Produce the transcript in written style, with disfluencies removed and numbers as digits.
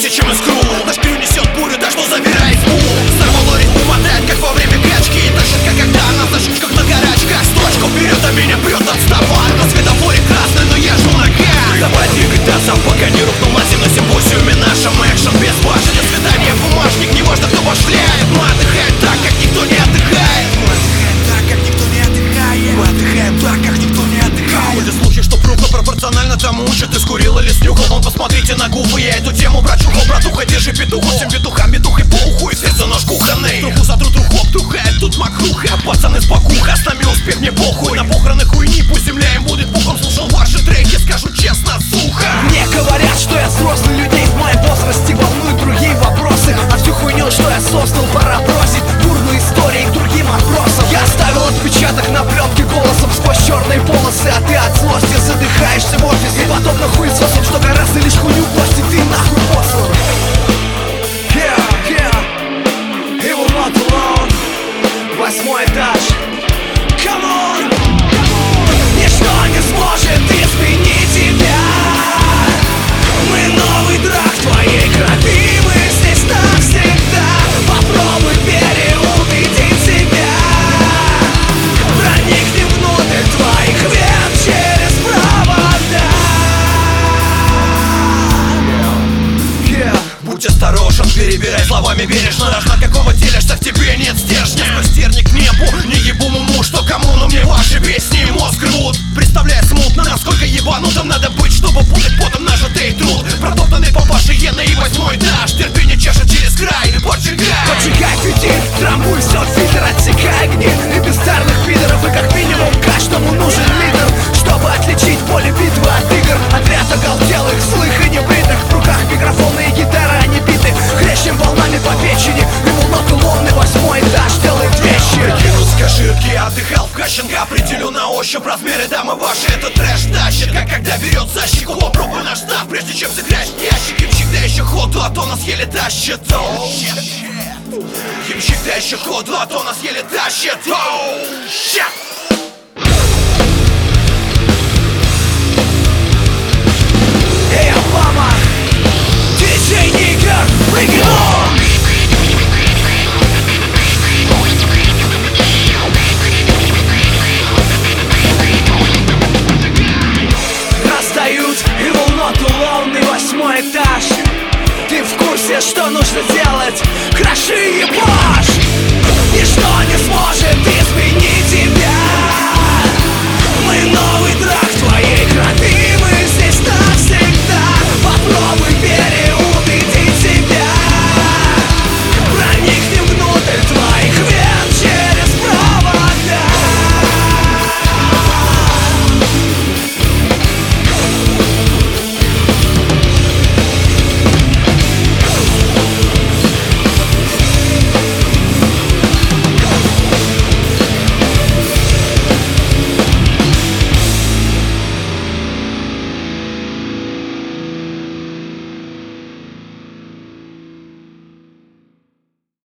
тысячам искру. Наш крю несет бурю, так что забирай тьму. Сорвало ритм, мотает, как во время качки. И так четко, когда она в зашивках на горячках. С точку вперед, а меня прет отставать. На светофоре красный, но я жму на газ. Давай двигать сам, пока не рухнул Максим на симпозиуме нашем. Экшен без башен, свидание, бумажник, неважно кто башляет. Мы отдыхаем так, как никто не отдыхает. Мы отдыхаем так, как никто не отдыхает. Мы отдыхаем так, как никто не отдыхает. Ходят слухи, что пруха пропорционально тому, что ты скурил или снюхал. Вон посмотрите на губы, я эту тему брачухал. Братуха, держи петуху, всем петухам бедухой по уху. И сердце нож кухонный. Труху за тру труху обтухает, тут макруха. Пацаны с покуха, с нами успех мне похуй. На похороны хуйни, пусть земля им будет пухом. Слушал ваши треки, скажу честно, сухо. Мне говорят, что я взрослый, людей в моем возрасте волнуют другие вопросы. А всю хуйню, что я создал, пора бросить. Бурные истории к другим отбросам. Я оставил отпечаток на пленке голосом сквозь черные полосы. А ты от злости задыхаешься в офисе. И подобно хуесосам, что гораздо лишь хуйню постить. Ты нахуй послан. He will not alone. 8-й этаж. Come on. Ничто не сможет изменить тебя. Мы новый драк твоей крови. Мы здесь навсегда. Попробуй переубедить себя. Проникни внутрь твоих вен через провода. Будь осторожен, перебирай словами бережно. Аж на какого делишься, в тебе нет стержня. Стерни к небу, не ебу муму, что кому, но мне ваши песни мозг рвут. Представляя смутно, насколько ебанутым надо быть, чтобы путать потом нажитый труд. Протоптанный папаши Йена и 8-й этаж. Терпение чешет через край, поджигай. Поджигай фитиль, трамбуй все в фильтр, отсекай гниль. И бездарных пидоров, и как минимум каждому нужен лидер, чтобы отличить поле битвы от игр. Отряд оголтелых, злых и небритых. В руках микрофоны и гитара, они биты. Хлещем волнами по печени. И волнок ломный 8-й этаж делает вещи. Прикинут скажирки, отдыхал в Кащенко. Определю на ощупь размеры дамы ваши. Это трэш тащит, как когда берет за щеку. Попробуй наш став, прежде чем сыграть ящик. Ямщик, да еще ходу, а то нас еле тащит. Ямщик, да еще ходу, а то нас еле тащит. Эй, Обама, диджей Нигер, bring it on! Раздают и волнот уловный 8-й этаж. Ты в курсе, что нужно делать? Кроши ебашь! Ничто не сможет изменить